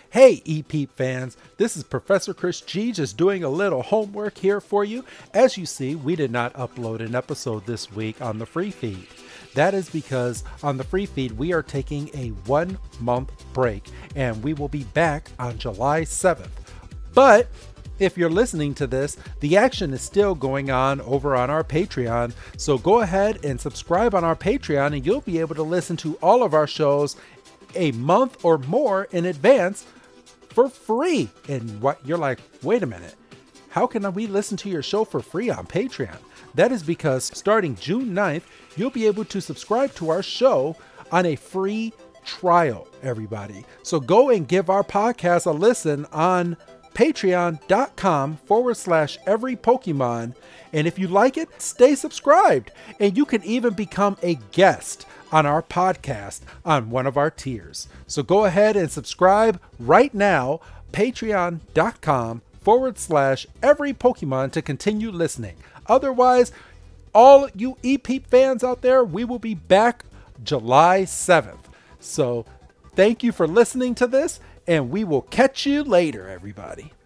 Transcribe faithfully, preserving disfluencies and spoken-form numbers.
Hey, E-Peep fans, this is Professor Chris G just doing a little homework here for you. As you see, we did not upload an episode this week on the free feed. That is because on the free feed, we are taking a one month break and we will be back on July seventh. But if you're listening to this, the action is still going on over on our Patreon. So go ahead and subscribe on our Patreon and you'll be able to listen to all of our shows a month or more in advance for free. And what you're like, wait a minute, how can we listen to your show for free on Patreon? That is because starting June ninth, you'll be able to subscribe to our show on a free trial, everybody. So go and give our podcast a listen on patreon.com forward slash every Pokemon. And if you like it, stay subscribed. And you can even become a guest on our podcast on one of our tiers. So go ahead and subscribe right now, patreon.com forward slash every Pokemon to continue listening. Otherwise, all you E-Peep fans out there, we will be back July seventh. So thank you for listening to this, and we will catch you later, everybody.